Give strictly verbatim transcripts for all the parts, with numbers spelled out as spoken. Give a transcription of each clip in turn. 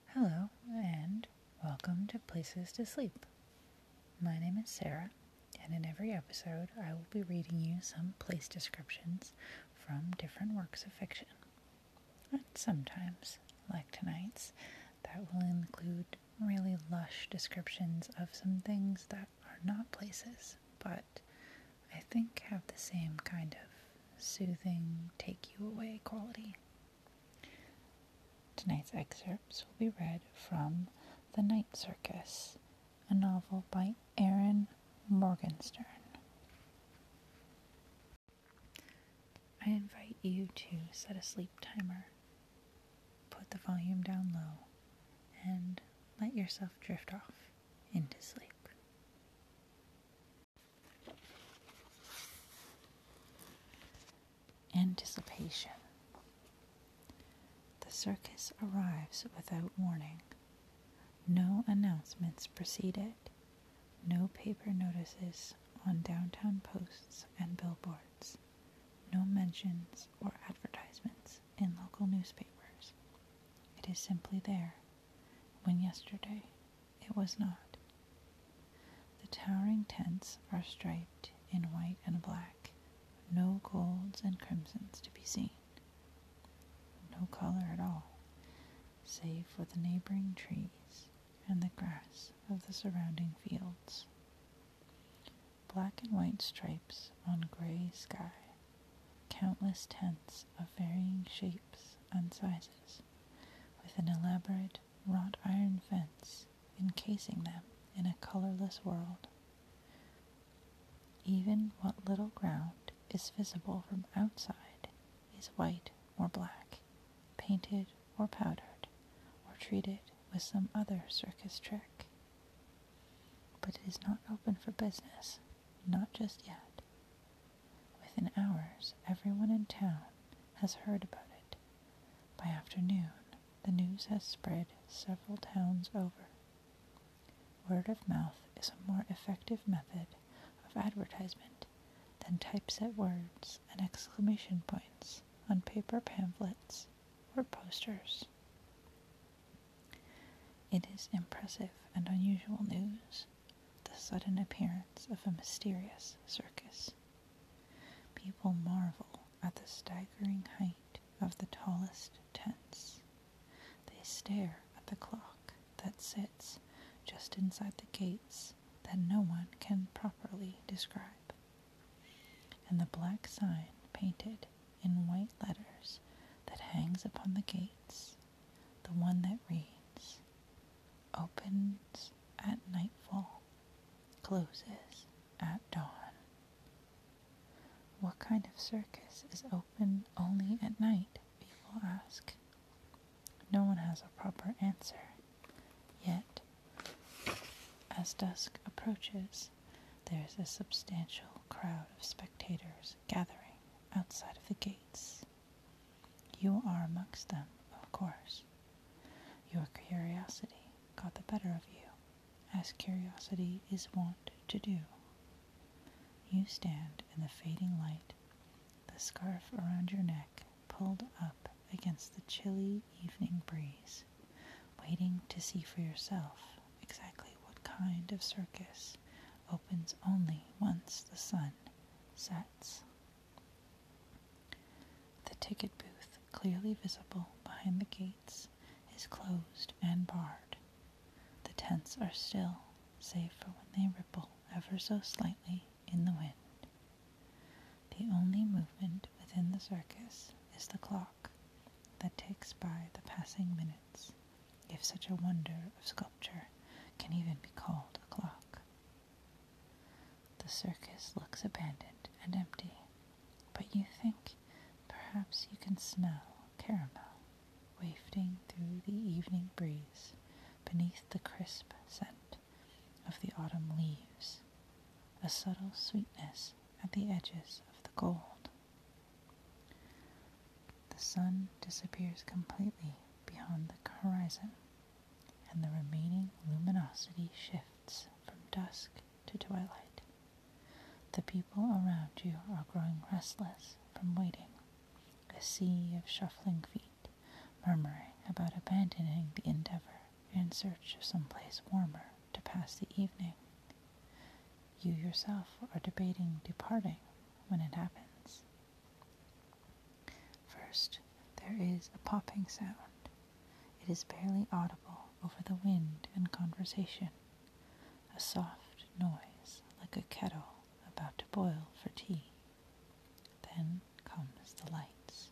Hello, and welcome to Places to Sleep. My name is Sarah, and in every episode, I will be reading you some place descriptions from different works of fiction. And sometimes, like tonight's, that will include really lush descriptions of some things that are not places, but I think have the same kind of soothing, take you away quality. Tonight's excerpts will be read from The Night Circus, a novel by Erin Morgenstern. I invite you to set a sleep timer, put the volume down low, and let yourself drift off into sleep. Anticipation. The circus arrives without warning. No announcements precede it. No paper notices on downtown posts and billboards. No mentions or advertisements in local newspapers. It is simply there, when yesterday it was not. The towering tents are striped in white and black. No golds and crimsons to be seen. No color at all, save for the neighboring trees and the grass of the surrounding fields. Black and white stripes on gray sky, countless tents of varying shapes and sizes, with an elaborate wrought iron fence encasing them in a colorless world. Even what little ground is visible from outside is white or black, painted or powdered, or treated with some other circus trick. But it is not open for business, not just yet. Within hours, everyone in town has heard about it. By afternoon, the news has spread several towns over. Word of mouth is a more effective method of advertisement than typeset words and exclamation points on paper pamphlets or posters. It is impressive and unusual news, the sudden appearance of a mysterious circus. People marvel at the staggering height of the tallest tents. They stare at the clock that sits just inside the gates that no one can properly describe, and the black sign painted in white letters that hangs upon the gates, the one that reads, "Opens at nightfall, closes at dawn." What kind of circus is open only at night, people ask. No one has a proper answer, yet, as dusk approaches, there is a substantial crowd of spectators gathering outside of the gates. You are amongst them, of course. Your curiosity got the better of you, as curiosity is wont to do. You stand in the fading light, the scarf around your neck pulled up against the chilly evening breeze, waiting to see for yourself exactly what kind of circus opens only once the sun sets. The ticket booth, clearly visible behind the gates, is closed and barred. The tents are still, save for when they ripple ever so slightly in the wind. The only movement within the circus is the clock that ticks by the passing minutes, if such a wonder of sculpture can even be called a clock. The circus looks abandoned and empty, but you think perhaps you can smell caramel wafting through the evening breeze beneath the crisp scent of the autumn leaves, a subtle sweetness at the edges of the gold. The sun disappears completely beyond the horizon, and the remaining luminosity shifts from dusk to twilight. The people around you are growing restless from waiting, a sea of shuffling feet murmuring about abandoning the endeavor in search of some place warmer to pass the evening. You yourself are debating departing when it happens. First, there is a popping sound. It is barely audible over the wind and conversation, a soft noise like a kettle about to boil for tea. Then comes the lights.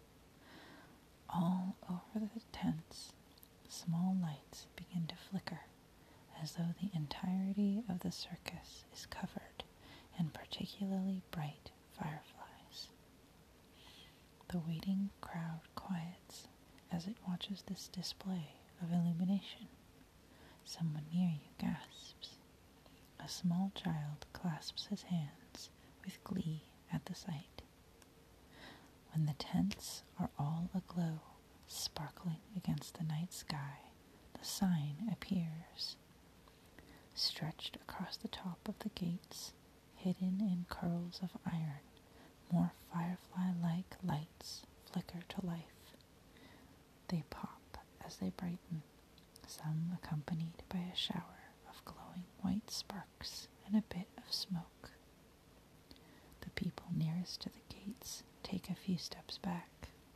All over the tents, small lights begin to flicker, as though the entirety of the circus is covered in particularly bright fireflies. The waiting crowd quiets as it watches this display of illumination. Someone near you gasps. A small child clasps his hands with glee at the sight. When the tents are all aglow, sparkling against the night sky, the sign appears. Stretched across the top of the gates, hidden in curls of iron, more firefly-like lights flicker to life. They pop as they brighten, some accompanied by a shower of glowing white sparks and a bit of smoke. The people nearest to the gates take a few steps back.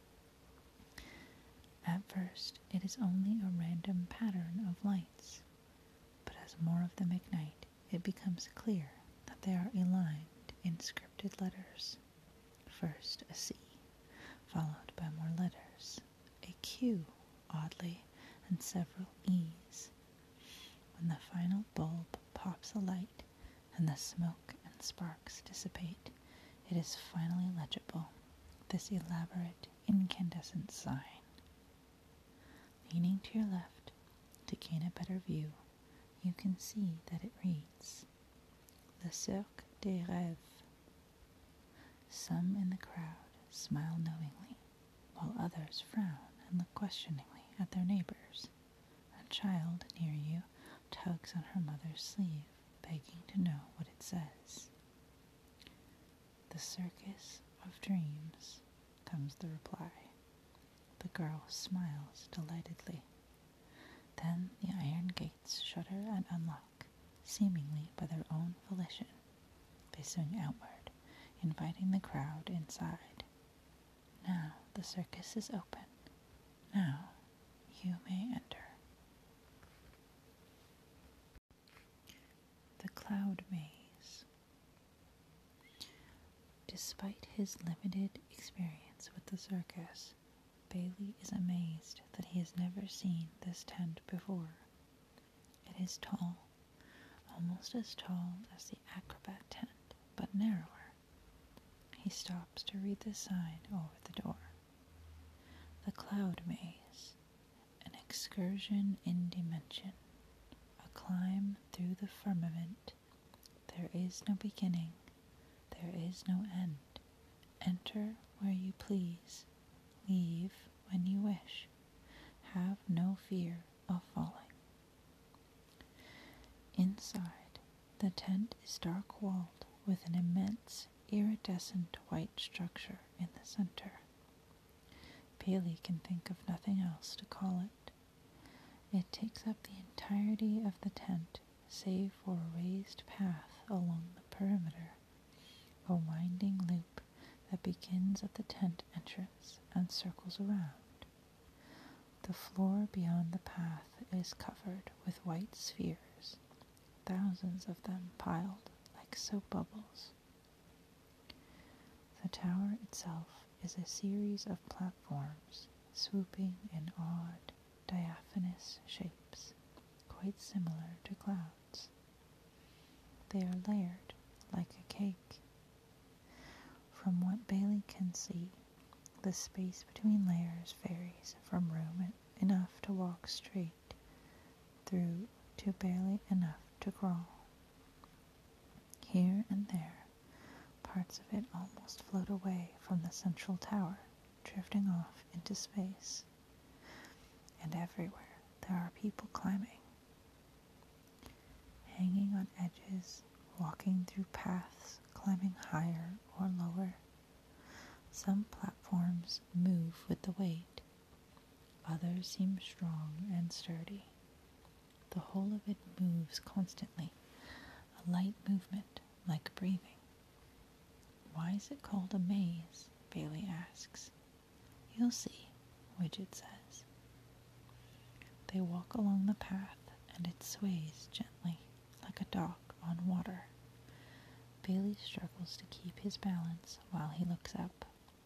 At first, it is only a random pattern of lights, but as more of them ignite, it becomes clear that they are aligned in scripted letters. First a C, followed by more letters, a Q, oddly, and several E's. When the final bulb pops a light and the smoke and sparks dissipate, it is finally legible, this elaborate incandescent sign. Leaning to your left to gain a better view, you can see that it reads, Le Cirque des Rêves. Some in the crowd smile knowingly, while others frown and look questioningly at their neighbors. A child near you tugs on her mother's sleeve, begging to know what it says. The Circus of Dreams, comes the reply. The girl smiles delightedly. Then the iron gates shudder and unlock, seemingly by their own volition. They swing outward, inviting the crowd inside. Now the circus is open. Now you may enter. The Cloud Maze. Despite his limited experience with the circus, Bailey is amazed that he has never seen this tent before. It is tall, almost as tall as the acrobat tent, but narrower. He stops to read the sign over the door. The Cloud Maze, an excursion in dimension, a climb through the firmament. There is no beginning, there is no end. Enter where you please, leave when you wish. Have no fear of falling. Inside, the tent is dark-walled with an immense, iridescent white structure in the center. Bailey can think of nothing else to call it. It takes up the entirety of the tent, save for a raised path along the perimeter, a winding loop that begins at the tent entrance and circles around. The floor beyond the path is covered with white spheres, thousands of them piled like soap bubbles. The tower itself is a series of platforms swooping in odd, diaphanous shapes, quite similar to clouds. They are layered like a cake. From what Bailey can see, the space between layers varies from room enough to walk straight through to barely enough to crawl. Here and there, parts of it almost float away from the central tower, drifting off into space. And everywhere there are people climbing, hanging on edges, walking through paths, climbing higher or lower. Some platforms move with the weight. Others seem strong and sturdy. The whole of it moves constantly, a light movement like breathing. Why is it called a maze? Bailey asks. You'll see, Widget says. They walk along the path, and it sways gently, like a dock on water. Bailey struggles to keep his balance while he looks up.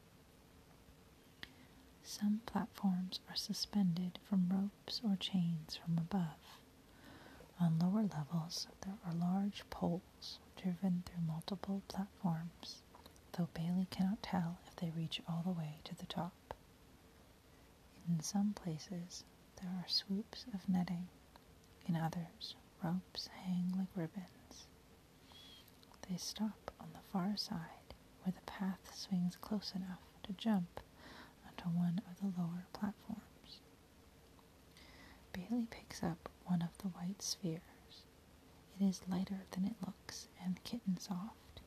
Some platforms are suspended from ropes or chains from above. On lower levels, there are large poles driven through multiple platforms, though Bailey cannot tell if they reach all the way to the top. In some places, there are swoops of netting. In others, ropes hang like ribbons. They stop on the far side, where the path swings close enough to jump onto one of the lower platforms. Bailey picks up one of the white spheres. It is lighter than it looks and kitten soft.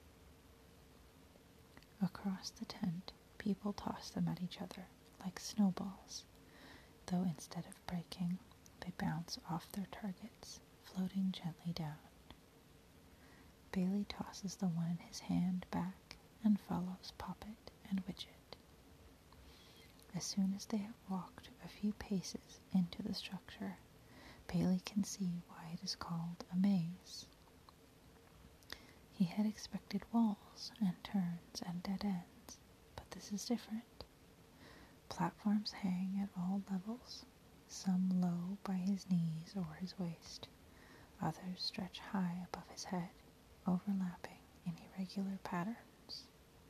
Across the tent, people toss them at each other like snowballs, though instead of breaking, they bounce off their targets, floating gently down. Bailey tosses the one in his hand back and follows Poppet and Widget. As soon as they have walked a few paces into the structure, Bailey can see why it is called a maze. He had expected walls and turns and dead ends, but this is different. Platforms hang at all levels, some low by his knees or his waist, others stretch high above his head, overlapping in irregular patterns.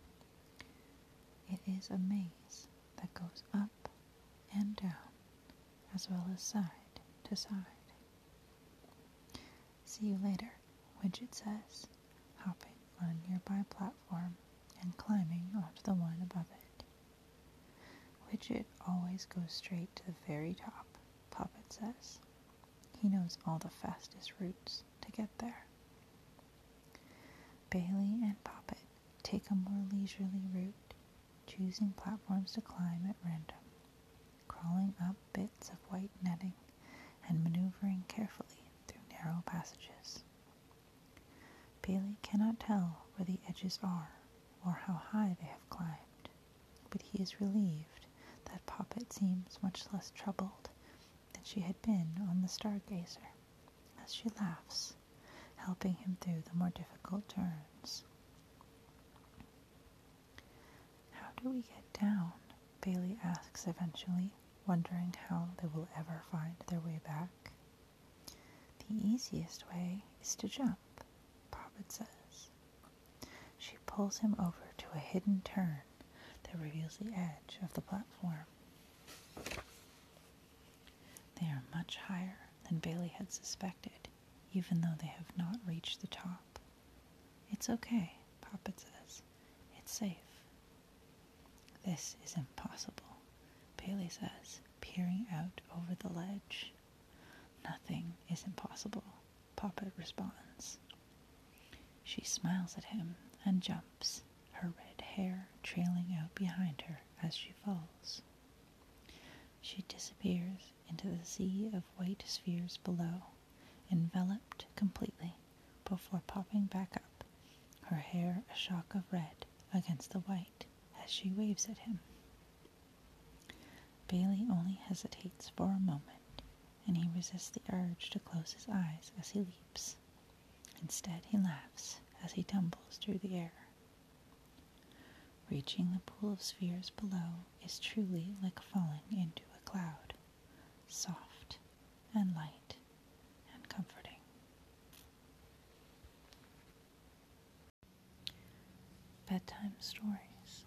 It is a maze that goes up and down, as well as side to side. See you later, Widget says, hopping on a nearby platform and climbing onto the one above it. Widget always goes straight to the very top, Poppet says. He knows all the fastest routes to get there. Bailey and Poppet take a more leisurely route, choosing platforms to climb at random, crawling up bits of white netting and maneuvering carefully through narrow passages. Bailey cannot tell where the edges are or how high they have climbed, but he is relieved that Poppet seems much less troubled than she had been on the Stargazer, as she laughs, helping him through the more difficult turns. How do we get down? Bailey asks eventually, wondering how they will ever find their way back. The easiest way is to jump, Poppet says. She pulls him over to a hidden turn that reveals the edge of the platform. They are much higher than Bailey had suspected, even though they have not reached the top. It's okay, Poppet says. It's safe. This is impossible, Bailey says, peering out over the ledge. Nothing is impossible, Poppet responds. She smiles at him and jumps, her red hair trailing out behind her as she falls. She disappears into the sea of white spheres below, enveloped completely, before popping back up, her hair a shock of red against the white as she waves at him. Bailey only hesitates for a moment, and he resists the urge to close his eyes as he leaps. Instead, he laughs as he tumbles through the air. Reaching the pool of spheres below is truly like falling into a cloud, soft and light and comforting. Bedtime stories.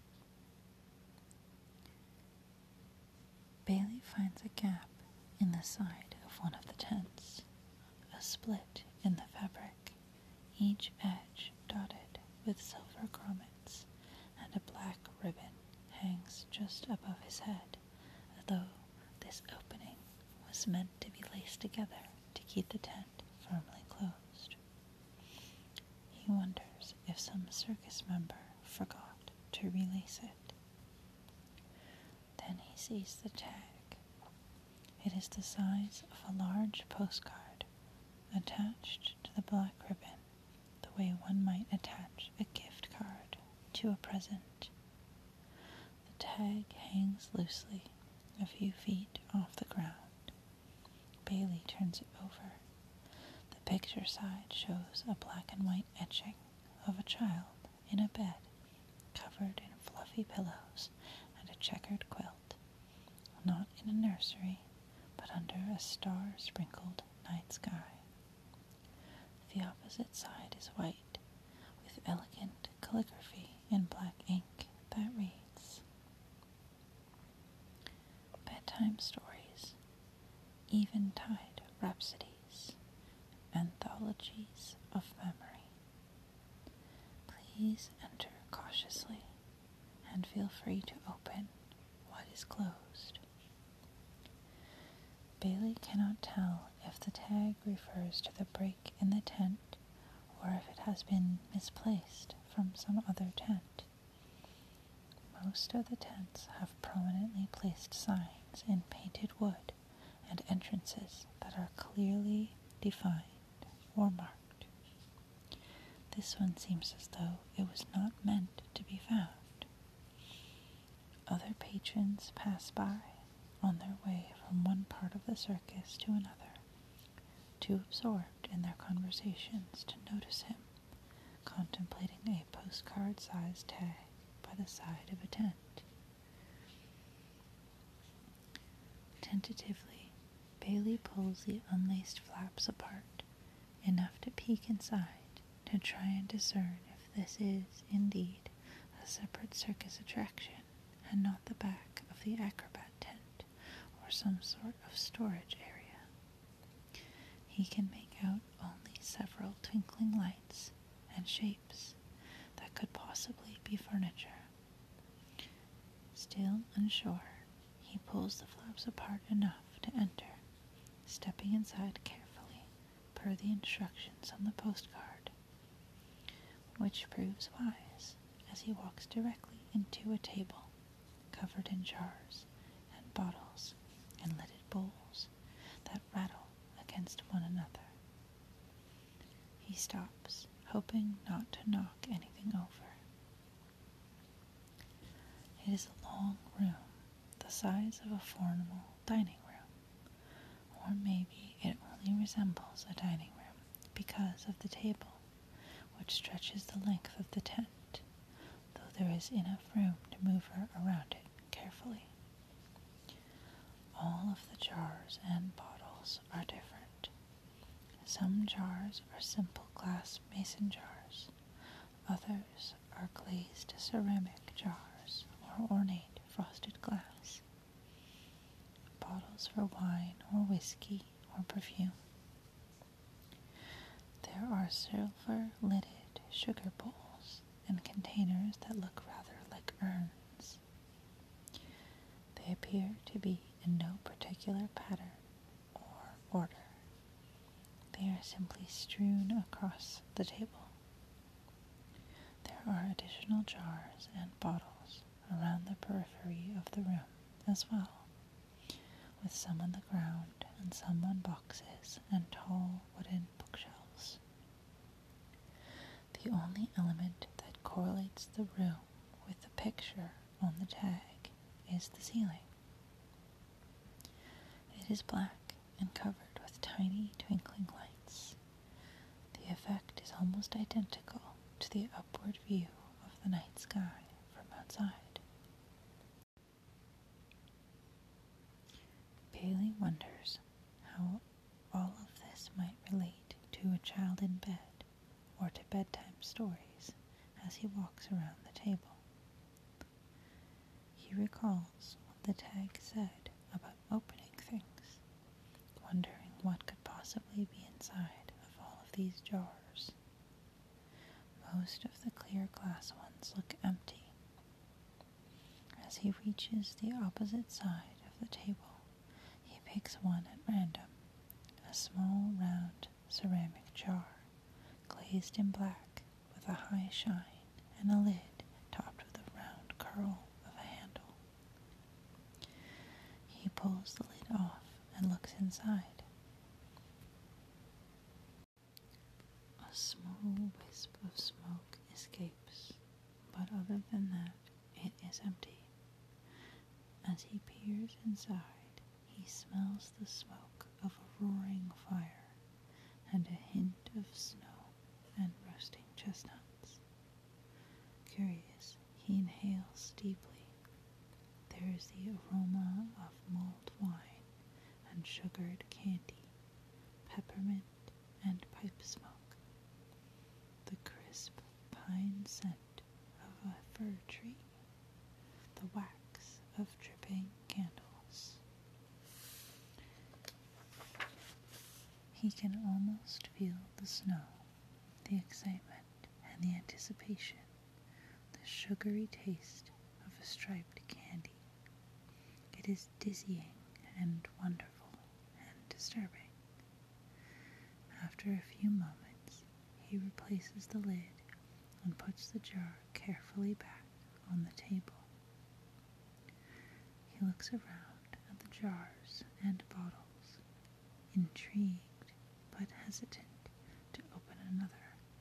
Bailey finds a gap in the side of one of the tents, a split in the fabric, each edge dotted with silver grommets, and a black ribbon hangs just above his head, as though this opening was meant to be laced together to keep the tent firmly closed. He wonders if some circus member forgot to relace it. Then he sees the tag. It is the size of a large postcard attached to the black ribbon, the way one might attach a gift card to a present. The tag hangs loosely a few feet off the ground. Bailey turns it over. The picture side shows a black and white etching of a child in a bed covered in fluffy pillows and a checkered quilt, not in a nursery, but under a star-sprinkled night sky. The opposite side is white, with elegant calligraphy in black ink that reads, Bedtime Stories, Eventide Rhapsodies, Anthologies of Memory. Please enter cautiously and feel free to open what is closed. Bailey cannot tell if the tag refers to the break in the tent or if it has been misplaced from some other tent. Most of the tents have prominently placed signs in painted wood and entrances that are clearly defined or marked. This one seems as though it was not meant to be found. Other patrons pass by on their way from one part of the circus to another, too absorbed in their conversations to notice him, contemplating a postcard-sized tag by the side of a tent. Tentatively, Bailey pulls the unlaced flaps apart, enough to peek inside to try and discern if this is, indeed, a separate circus attraction and not the back of the acrobat tent or some sort of storage area. He can make out only several twinkling lights and shapes that could possibly be furniture. Still unsure, he pulls the flaps apart enough to enter, stepping inside carefully per the instructions on the postcard, which proves wise as he walks directly into a table covered in jars and bottles and lidded bowls that rattle against one another. He stops, hoping not to knock anything over. It is a long room, the size of a formal dining room, or maybe it only resembles a dining room because of the table, which stretches the length of the tent, though there is enough room to move her around it carefully. All of the jars and bottles are different. Some jars are simple glass mason jars, others are glazed ceramic jars or ornate frosted glass, bottles for wine or whiskey or perfume. There are silver-lidded sugar bowls and containers that look rather like urns. They appear to be in no particular pattern or order. They are simply strewn across the table. There are additional jars and bottles around the periphery of the room as well, with some on the ground and some on boxes and tall wooden bookshelves. The only element that correlates the room with the picture on the tag is the ceiling. It is black and covered with tiny twinkling lights. The effect is almost identical to the upward view of the night sky from outside. Bailey wonders how all of this might relate to a child in bed or to bedtime stories as he walks around the table. He recalls what the tag said about opening things, wondering what could possibly be inside of all of these jars. Most of the clear glass ones look empty. As he reaches the opposite side of the table, he picks one at random, a small round ceramic jar, glazed in black with a high shine and a lid topped with a round curl of a handle. He pulls the lid off and looks inside. low wisp of smoke escapes, but other than that, it is empty. As he peers inside, he smells the smoke of a roaring fire and a hint of snow and roasting chestnuts. Curious, he inhales deeply. There is the aroma of mulled wine and sugared candy, peppermint and pipe smoke, the crisp pine scent of a fir tree, the wax of dripping candles. He can almost feel the snow, the excitement and the anticipation, the sugary taste of a striped candy. It is dizzying and wonderful and disturbing. After a few moments, he replaces the lid and puts the jar carefully back on the table. He looks around at the jars and bottles, intrigued but hesitant to open another.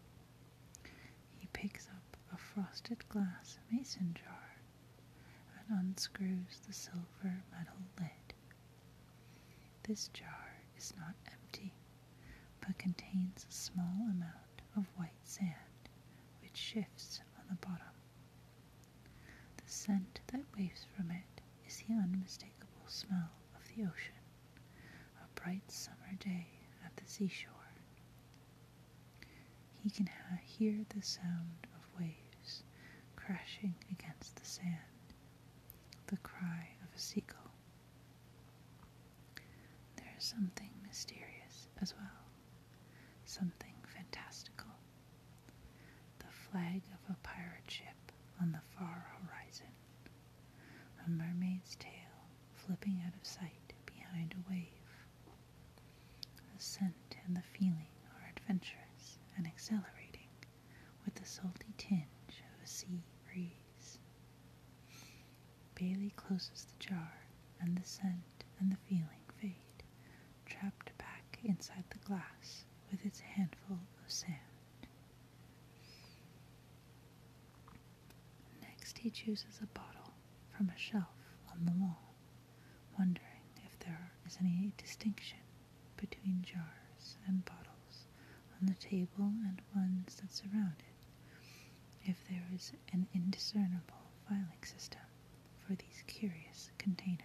He picks up a frosted glass mason jar and unscrews the silver metal lid. This jar is not empty, but contains a small amount of white sand, which shifts on the bottom. The scent that wafts from it is the unmistakable smell of the ocean, a bright summer day at the seashore. He can ha- hear the sound of waves crashing against the sand, the cry of a seagull. There is something mysterious as well, something fantastical. The flag of a pirate ship on the far horizon, a mermaid's tail flipping out of sight behind a wave. The scent and the feeling are adventurous and exhilarating, with the salty tinge of a sea breeze. Bailey closes the jar, and the scent and the feeling fade, trapped back inside the glass with its handful of sand. Next he chooses a bottle from a shelf on the wall, wondering if there is any distinction between jars and bottles on the table and ones that surround it, if there is an indiscernible filing system for these curious containers.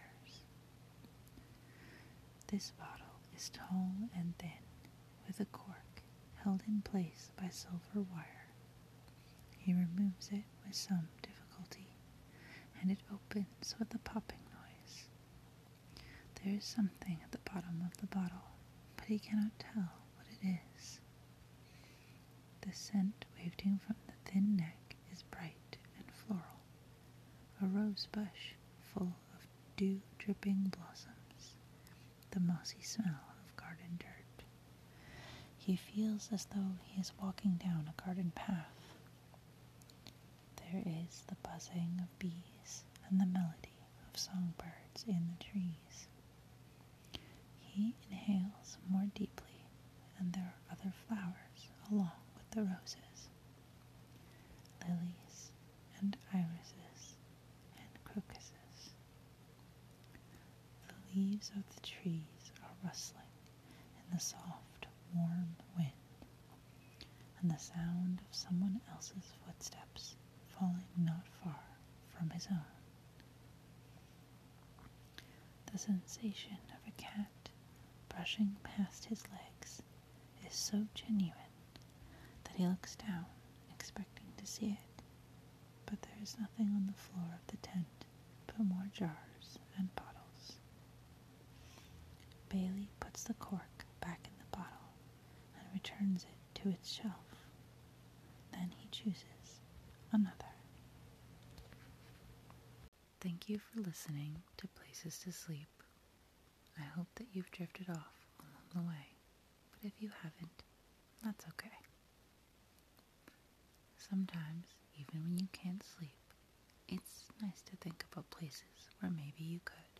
This bottle is tall and thin, with a cork held in place by silver wire. He removes it with some difficulty, and it opens with a popping noise. There is something at the bottom of the bottle, but he cannot tell what it is. The scent wafting from the thin neck is bright and floral, a rose bush full of dew-dripping blossoms, the mossy smell of garden dirt. He feels as though he is walking down a garden path. There is the buzzing of bees and the melody of songbirds in the trees. He inhales more deeply, and there are other flowers along with the roses, lilies and irises and crocuses. The leaves of the trees are rustling in the soft, warm wind, and the sound of someone else's footsteps falling not far from his own. The sensation of a cat brushing past his legs is so genuine that he looks down, expecting to see it, but there is nothing on the floor of the tent but more jars and bottles. Bailey puts the cork back in the bottle and returns it to its shelf. Then he chooses another. Thank you for listening to Places to Sleep. I hope that you've drifted off along the way, but if you haven't, that's okay. Sometimes, even when you can't sleep, it's nice to think about places where maybe you could.